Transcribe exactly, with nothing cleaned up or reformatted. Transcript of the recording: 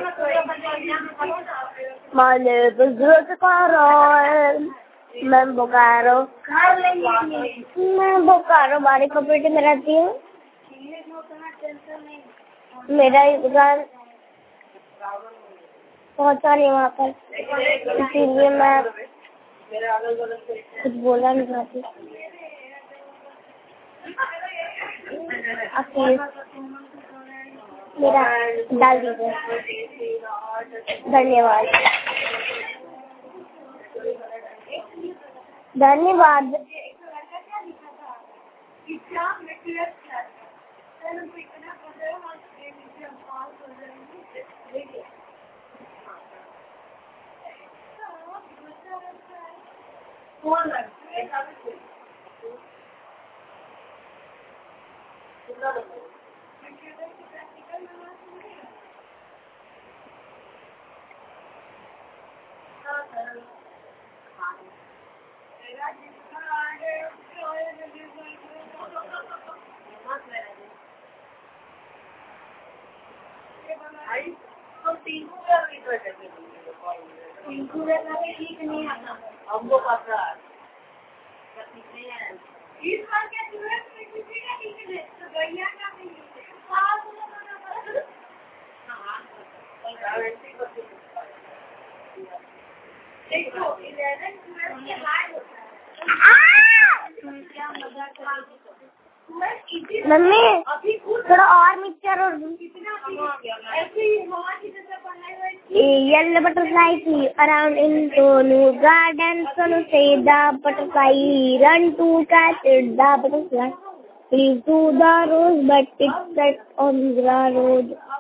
माने बुजुर्ग करो मैं बोकारो मैं बोकारो बारी कॉपरेटिव में रहती हूँ। मेरा घर पहुँचा नहीं वहाँ पर, इसीलिए मैं कुछ बोला नहीं चाहती। आप मेरा डाल दीजिए। धन्यवाद धन्यवाद। हमको पता है इस बार क्या टूरिस्ट किसी का टिकट है तो गैया का भी हां देखो इलेवन ट्वेल्व के बाद क्या मजा कर मम्मी थोड़ा और मिक्सचर और ऐसे ही हवा की जैसे बनाई हुई yellow butterfly flew around in Sonu garden. Sonu said the butterfly run to catch it. The butterfly flew to the rose but it sat on the rose.